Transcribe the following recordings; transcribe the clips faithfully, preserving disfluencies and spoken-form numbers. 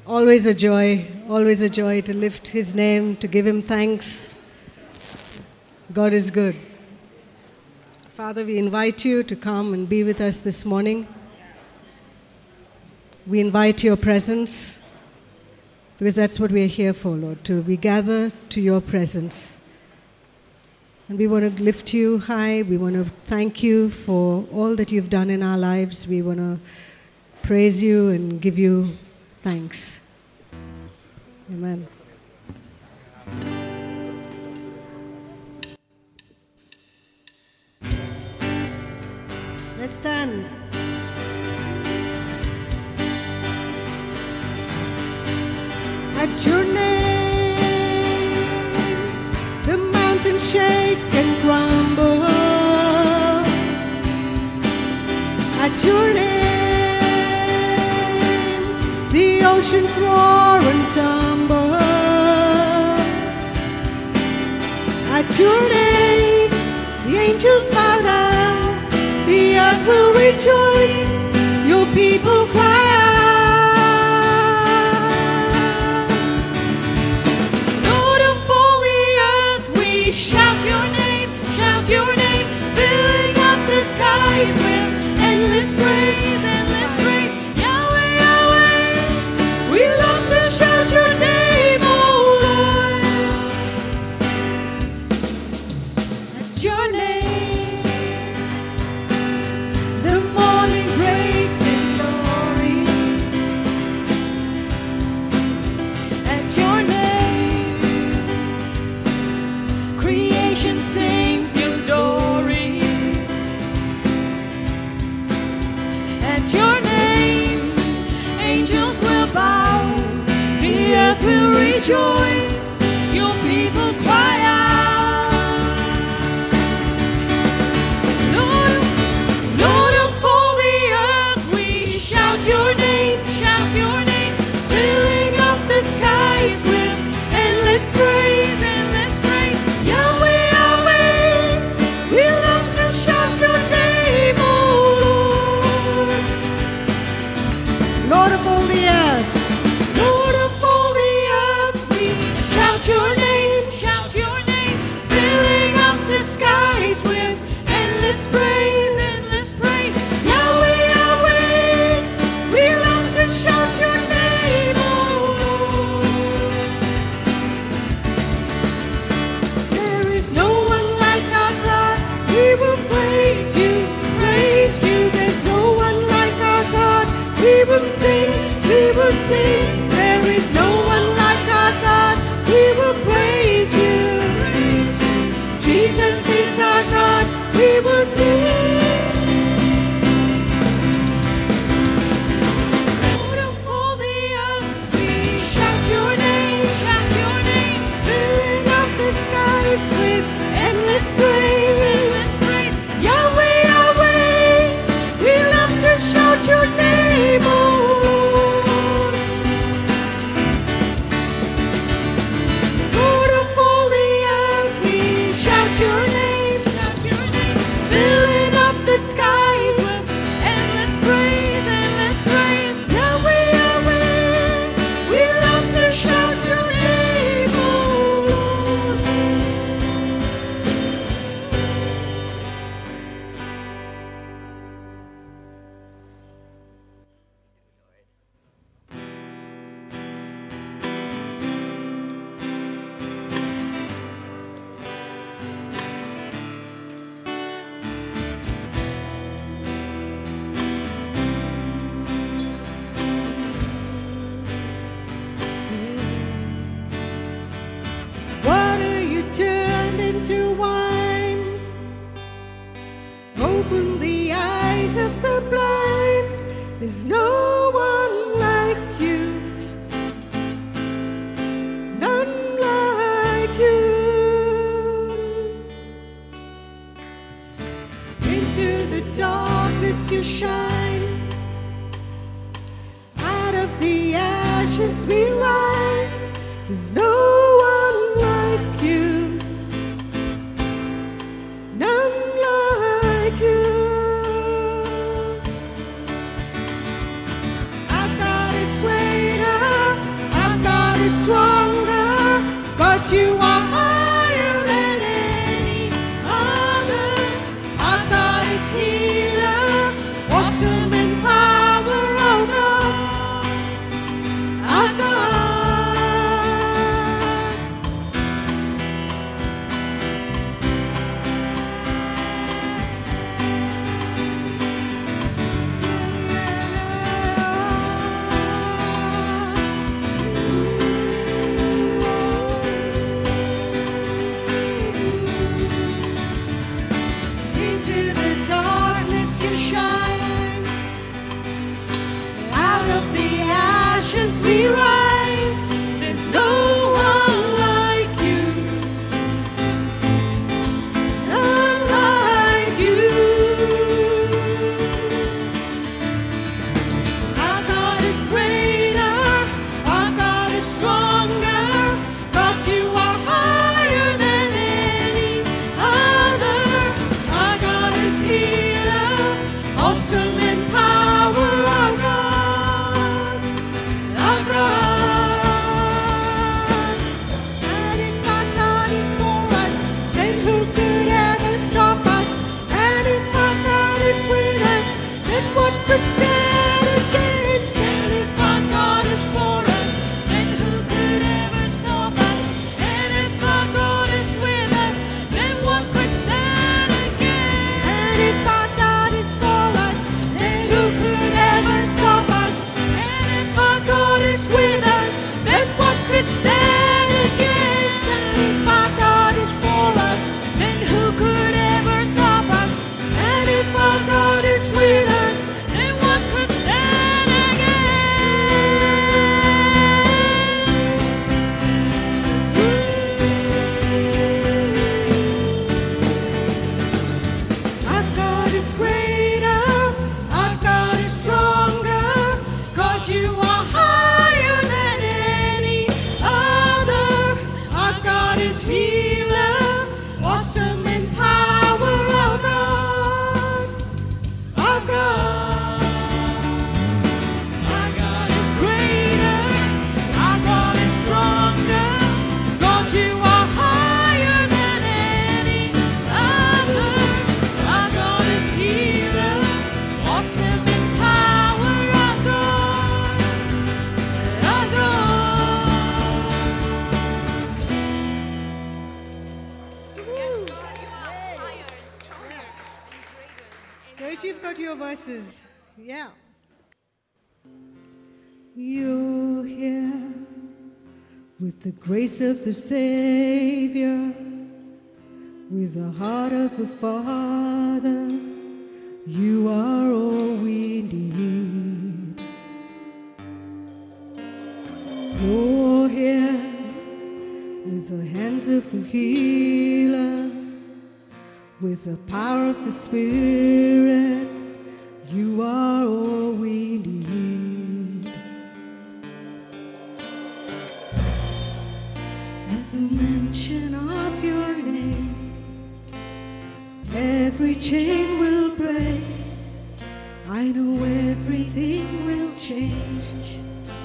Always a joy, always a joy to lift His name, to give Him thanks. God is good. Father, we invite you to come and be with us this morning. We invite your presence because that's what we are here for, Lord, to be gathered to your presence. And we want to lift you high. We want to thank you for all that you've done in our lives. We want to praise you and give you thanks. Amen. Let's stand. At your name, the mountains shake and crumble. At your name, the oceans roar and tumble. At your name, the angels bow down, the earth will rejoice, your people cry out. Lord of all the earth, we shout your name, shout your name, filling up the skies with endless praise, endless praise. Yahweh, Yahweh, we love to shout your name, oh Lord. At your name, the morning breaks in glory. At your name, creation sings your story. At your name, angels will bow, the earth will rejoice, your people cry out. Lord, Lord of all the earth, we shout your name, shout your name, filling up the skies with endless praise, endless praise. Yahweh, Yahweh, we love to shout your name, oh Lord. Lord of all the earth, Lord of all the earth, we shout your name, shout your name, filling up the skies with endless praise, endless praise. Yahweh, Yahweh, we love to shout your name, oh Lord. There is no one like our God, we will praise you, praise you. There's no one like our God, we will sing, we will sing. There is no one like our God, we will praise you, praise you. Jesus is our God, we will sing. Lord of all the earth, we shout your name, shout your name, filling up the skies with endless praise, endless praise. Yahweh, Yahweh, we love to shout your name, oh Lord. Lord of all the earth, we shout your name, shout your name, filling up the skies with endless praise, endless praise. Yahweh, Yahweh, we love to shout your name, oh Lord. Water you turned into wine, open the eyes of the blind. There's no one like you, none like you. Into the darkness you shine, out of the ashes we rise. There's no one like you, none like you. Our God is greater, God, you are higher than any other. Our God is healer, awesome in power, oh God. Our God. Into the darkness you shine, out of the ashes we rise. There's no one like you, none like you. Our God is greater, our God is stronger. God, you are higher than any other. Our God is healer, awesome in power, our God, our God. And if our God is for us, then who could ever stop us? And if our God is with us, then what could stand against? And if our God is for us, then who could ever stop us? And if our God is with us, then what could stand against? And if our God is for us, then who could ever stop us? And if our God is with us, then what could stand against? And if our God is for us, then who could ever stop us? And if our God is with us, then what could stand against? Our God is greater, our God is stronger. God, you are higher than any other. Our God is healer, awesome in power, our God, our God. Our God is greater, our God is stronger. God, you are higher than any other. Our God is healer, awesome in power, our God, our God. So if you've got your voices, yeah. You're here with the grace of the Savior, with the heart of a Father. You are all we need. You're here with the hands of a healer, with the power of the Spirit. You are all we need. At the mention of your name, every chain will break. I know everything will change.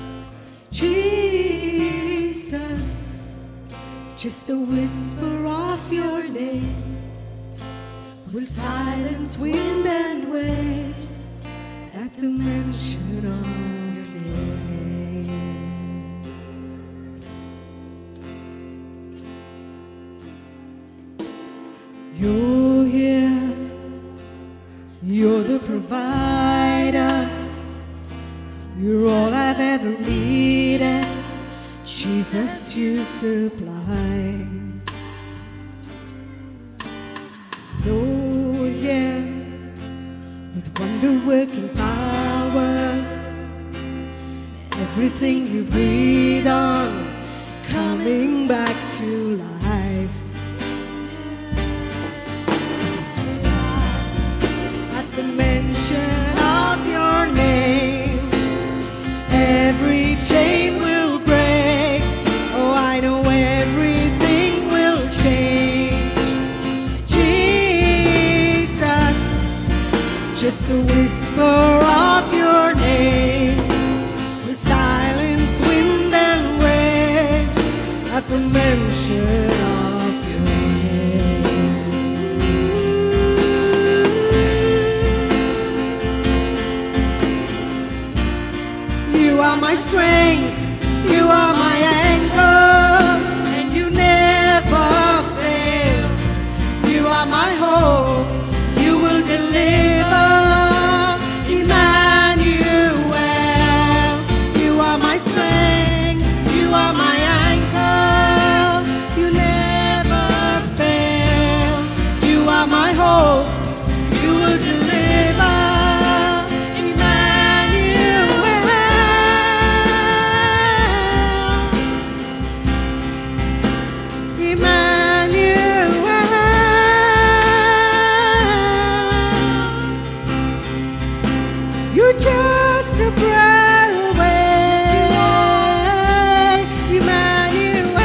Jesus, just a whisper of your name will silence wind and waves at the mention of your name. You're here, you're the provider, you're all I've ever needed. Jesus, you supply. Oh yeah, with wonder-working power, everything you breathe on is coming back to life. At the mention of your name, every chain will break. Oh, I know everything will change. Jesus, just the whisper of your name will silence wind and waves at the mention strength. You are my anchor, and you never fail. You are my hope. You will deliver. Emmanuel. You are my strength. You are my anchor. You never fail. You are my hope. You will deliver. Just a prayer away, Emmanuel.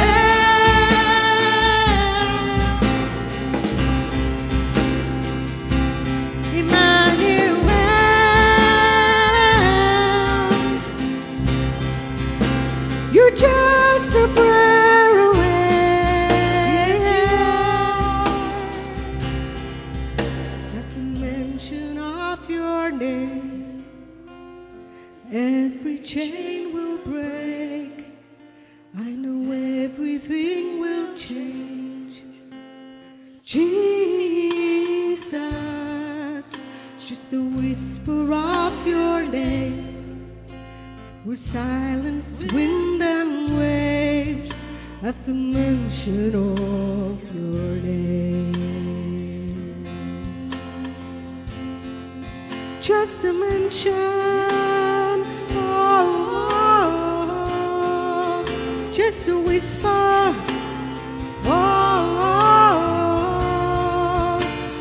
Emmanuel. You're just a prayer away. Yes, you are. At the mention of your name, every chain will break. I know everything will change. Jesus, just the whisper of your name will silence wind and waves at the mention of your name. Just the mention, just a whisper, oh,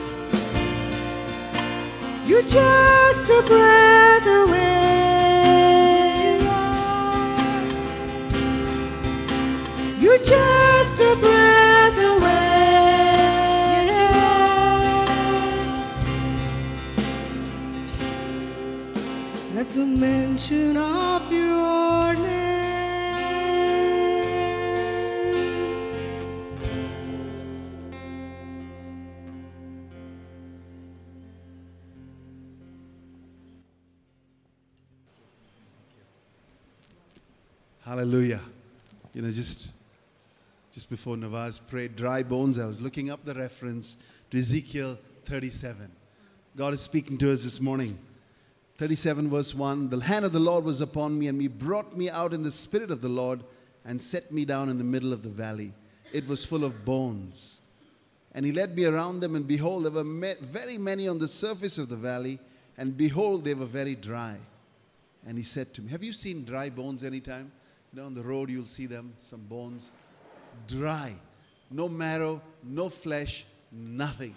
you're just a breath away. You're just a breath away. At the mention of your name. Hallelujah. You know, just, just before Nawaz prayed, dry bones, I was looking up the reference to Ezekiel thirty-seven. God is speaking to us this morning. thirty-seven verse one, the hand of the Lord was upon me, and he brought me out in the spirit of the Lord and set me down in the middle of the valley. It was full of bones. And he led me around them, and behold, there were ma- very many on the surface of the valley, and behold, they were very dry. And he said to me, have you seen dry bones anytime? You know, on the road you'll see them, some bones, dry. No marrow, no flesh, nothing.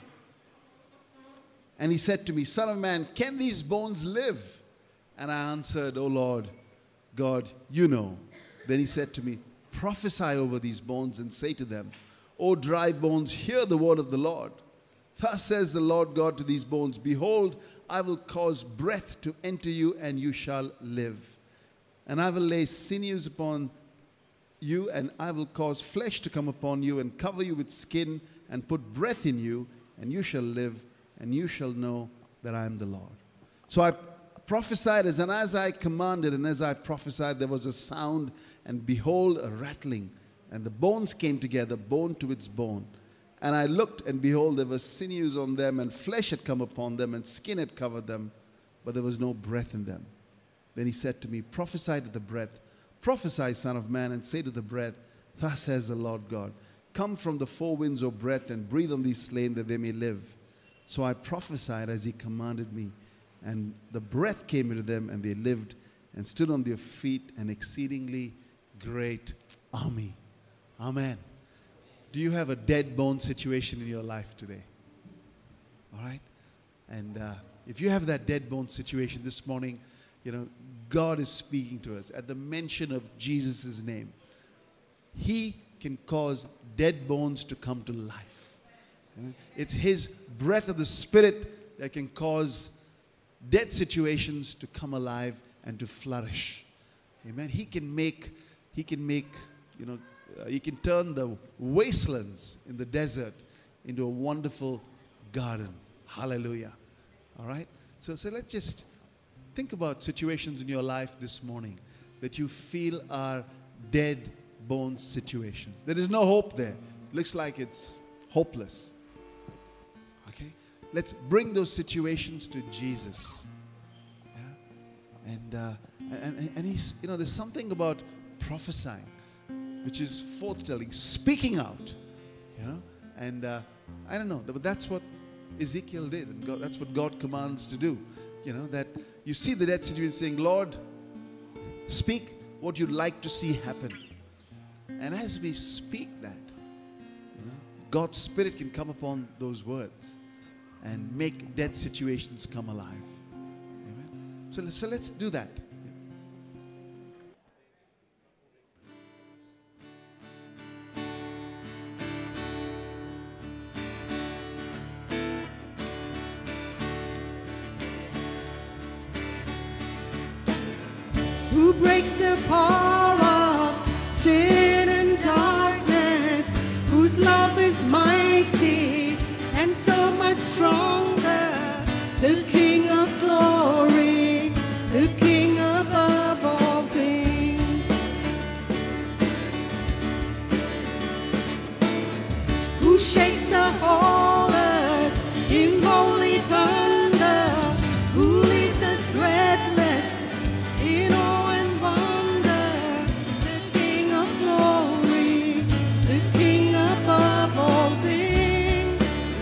And he said to me, Son of man, can these bones live? And I answered, O Lord, God, you know. Then he said to me, prophesy over these bones and say to them, O dry bones, hear the word of the Lord. Thus says the Lord God to these bones, behold, I will cause breath to enter you, and you shall live. And I will lay sinews upon you, and I will cause flesh to come upon you, and cover you with skin, and put breath in you, and you shall live, and you shall know that I am the Lord. So I prophesied, as, and as I commanded, and as I prophesied, there was a sound, and behold, a rattling. And the bones came together, bone to its bone. And I looked, and behold, there were sinews on them, and flesh had come upon them, and skin had covered them, but there was no breath in them. Then he said to me, prophesy to the breath, prophesy, Son of man, and say to the breath, thus says the Lord God, come from the four winds, O breath, and breathe on these slain that they may live. So I prophesied as he commanded me, and the breath came into them, and they lived and stood on their feet, an exceedingly great army. Amen. Do you have a dead bone situation in your life today? All right? And uh, if you have that dead bone situation this morning, you know, God is speaking to us. At the mention of Jesus' name, he can cause dead bones to come to life. It's his breath of the Spirit that can cause dead situations to come alive and to flourish. Amen. He can make, he can make, you know, uh, he can turn the wastelands in the desert into a wonderful garden. Hallelujah. All right. So, so let's just think about situations in your life this morning that you feel are dead bones situations. There is no hope there. Looks like it's hopeless. Okay? Let's bring those situations to Jesus. Yeah? And, uh, and, and he's, you know, there's something about prophesying, which is forth-telling, speaking out, you know. And uh, I don't know, but that's what Ezekiel did, and God, that's what God commands to do. You know, that you see the dead situation saying, Lord, speak what you'd like to see happen. And as we speak that, you know, God's Spirit can come upon those words and make dead situations come alive. Amen. So, so let's do that. Who breaks the power of sin and darkness, whose love is mighty and so much stronger, the King of glory, the King above all things. Who shakes the whole earth in holy thunder, who leaves us breathless in awe and wonder, the King of glory, the King above all things.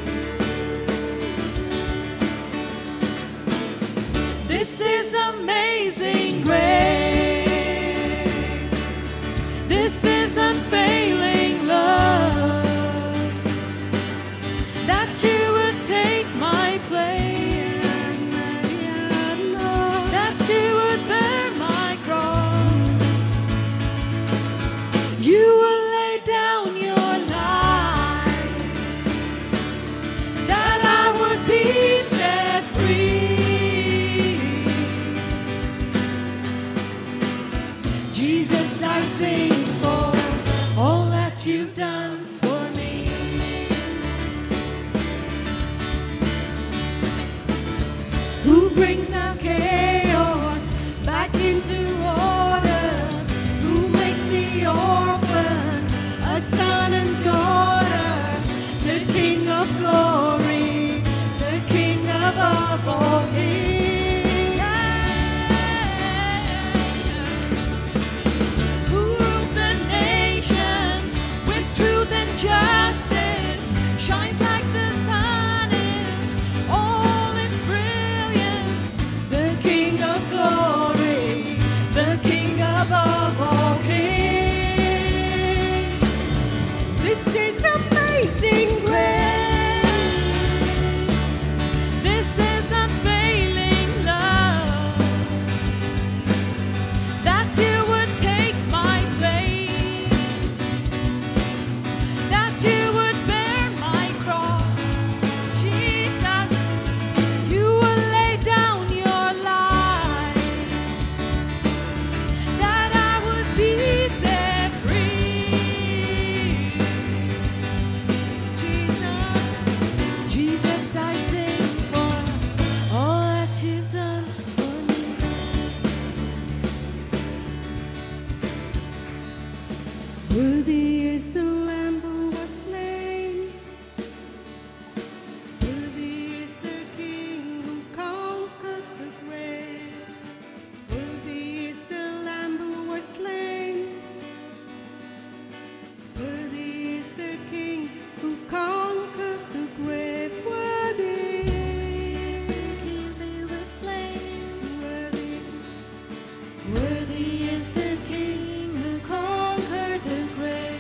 This is amazing grace. This is unfailing love, that you would take my place, that you would bear my cross. You will lay down your life, that I would be set free. Jesus, I sing for all that you've done for me. Who brings out chaos back into order, who makes the orphan a son and daughter, the King of glory, the King above all kings. Who rules the nations with truth and justice, shines like the sun in all its brilliance, the King of glory, the King above all kings. This is amazing grace. This is unfailing love, that you would take my place, that you would bear my cross. Jesus, you will lay down your life, that I would be set free. Jesus, Jesus, I sing for all that you've done for me. Worthy is the Lamb who was slain. Worthy is the King who conquered the grave. Worthy is the Lamb who was slain. Worthy is the King who conquered the grave. Worthy is the King who was slain. Worthy, worthy is the King who conquered the grave.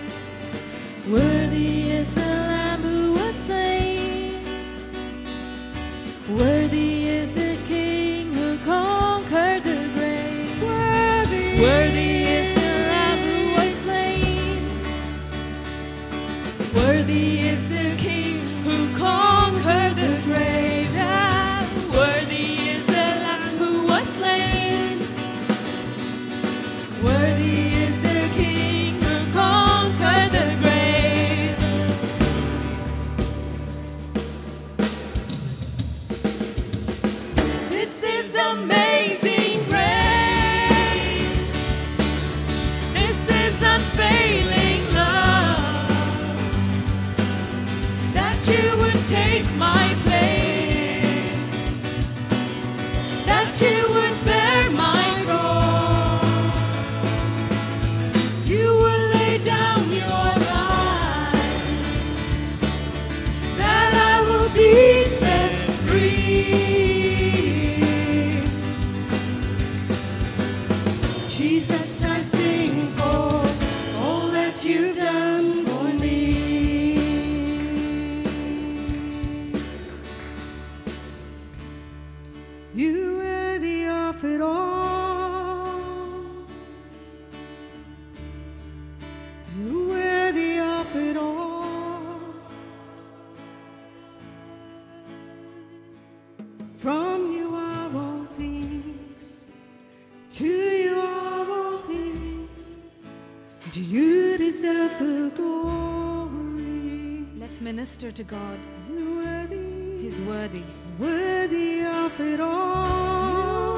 You deserve the glory. Let's minister to God. You're worthy. He's worthy. Worthy of it all.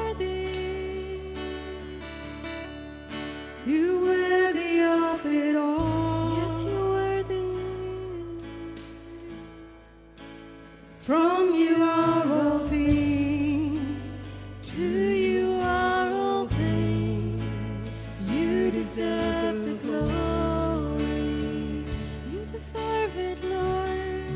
You're worthy of it all. Yes, you're worthy. From you are all things. To you are all things. You deserve the glory. You deserve it, Lord.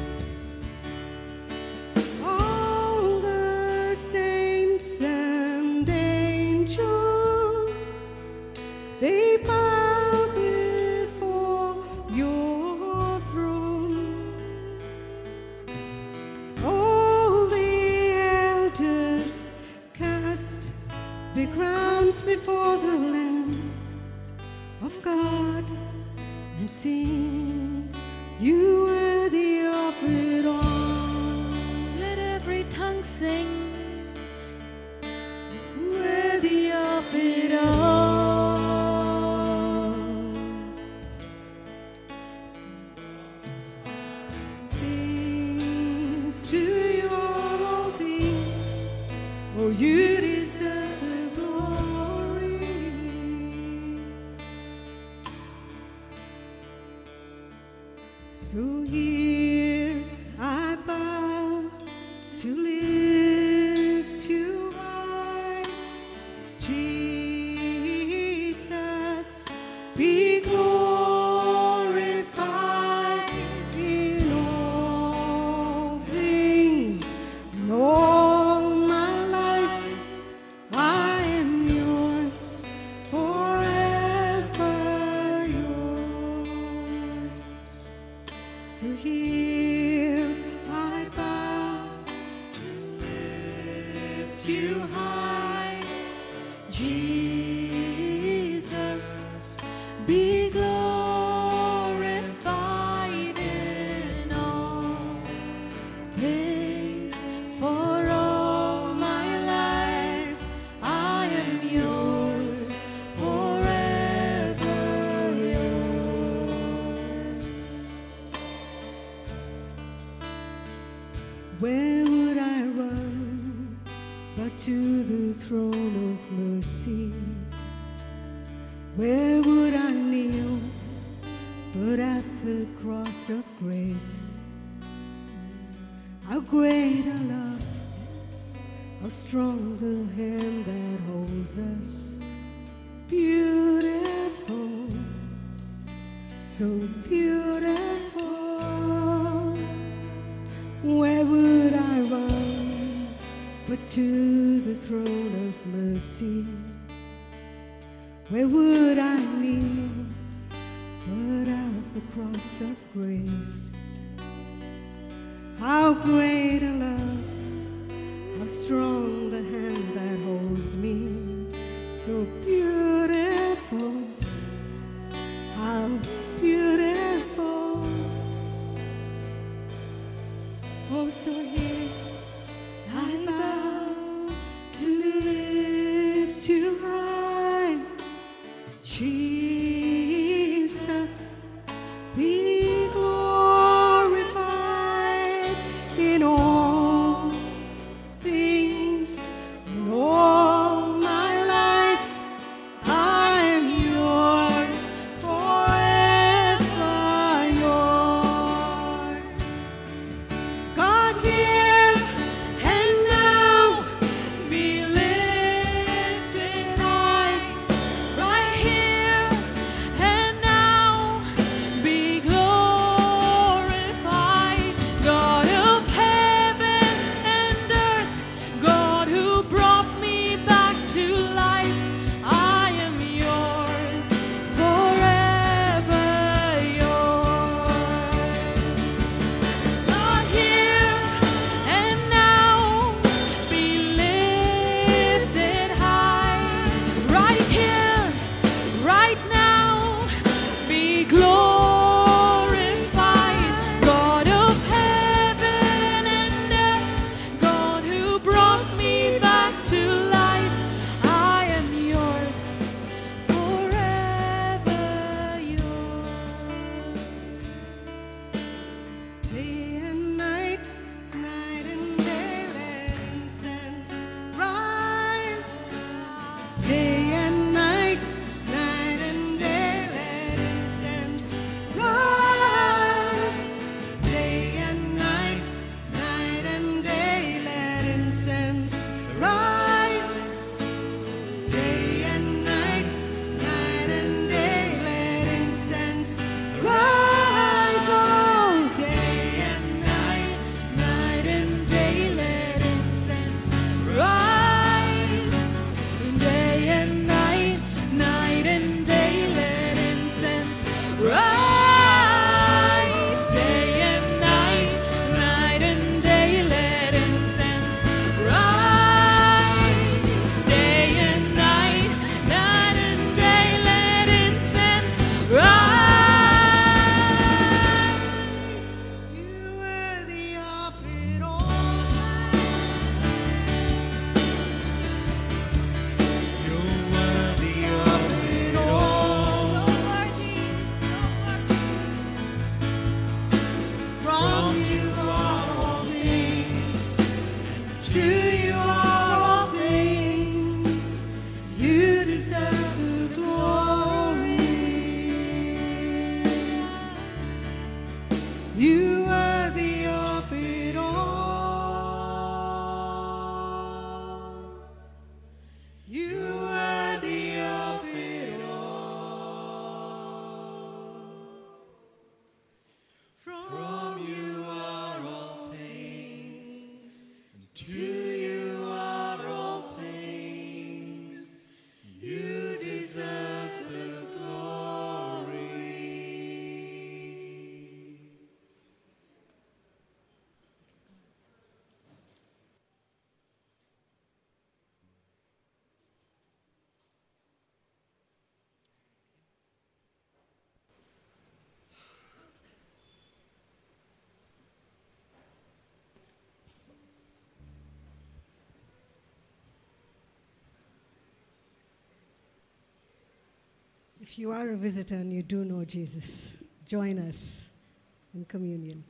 All the saints and angels, they bow before your throne. All the elders cast their crowns before the Lamb of God and sing, you worthy of it all. Let every tongue sing. Worthy of it all. Things to you are all things. Oh, you deserve the glory. So here I bow to lift you high, Jesus, be glorified in all things. In all my life, I am yours, forever yours. So here I bow to lift you high, Jesus, be glorified in all things. For all my life, I am yours, forever yours. Where would I run but to the throne of mercy? Where would I kneel but at the cross of grace? How great a love, how strong the hand that holds us. Beautiful, so beautiful. Where would I run but to the throne of mercy? Where would I kneel but at the cross of grace? How great a love, how strong the hand that holds me. So beautiful, how beautiful. Oh, so here I bow to lift you high, Jesus, be glorified in all things. In all my life, I am yours, forever yours. God, here and now, be lifted high. Right here and now, If you are a visitor and you do know Jesus, join us in communion.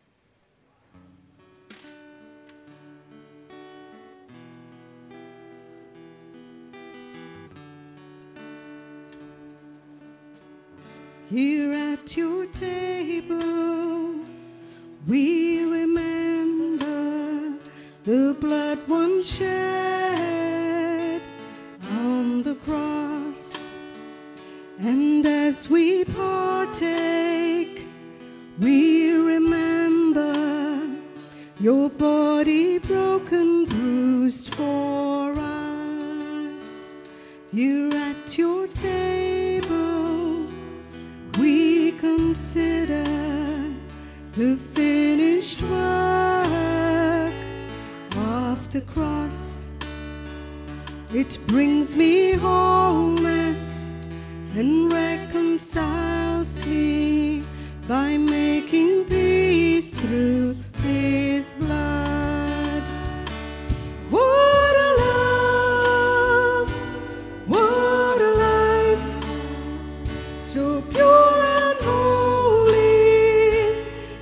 Here at your table, we remember the blood once shed on the cross. And as we partake, we remember your body broken, bruised for us. Here at your table, we consider the finished work of the cross. It brings me wholeness and reconciles me by making peace through his blood. What a love, what a life, so pure and holy,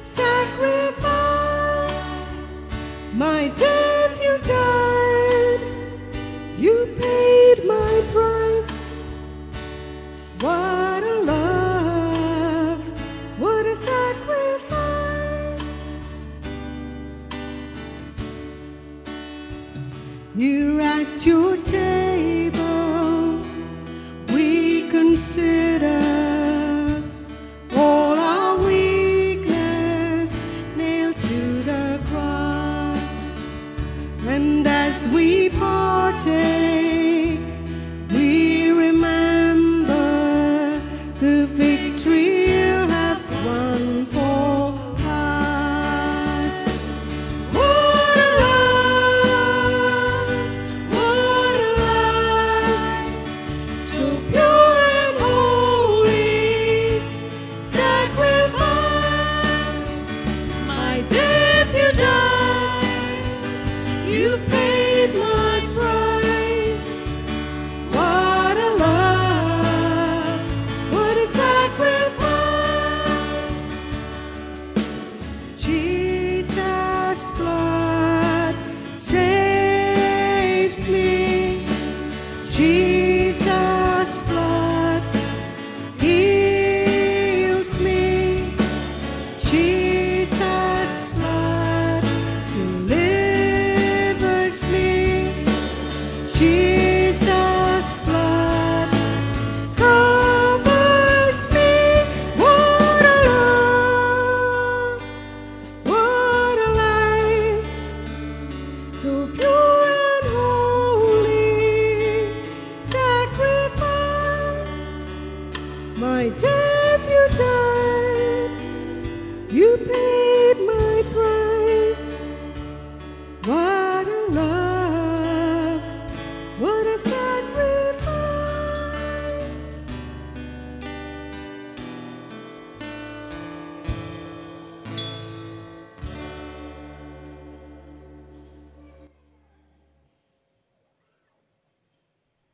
sacrificed. My death you died, you paid my price. What a love, what a sacrifice. Here at your table, we consider all our weakness nailed to the cross. And as we partake, we remember the victory you have won for us. What a love, what a life, so pure and holy, sacrificed. My death you died, you paid my price. What a love, what a sacrifice. Jesus' blood saves me. Jesus' blood heals me. Jesus' blood delivers me. Jesus' blood covers me. What a love, what a life, so pure and holy, sacrificed. My death you died, you paid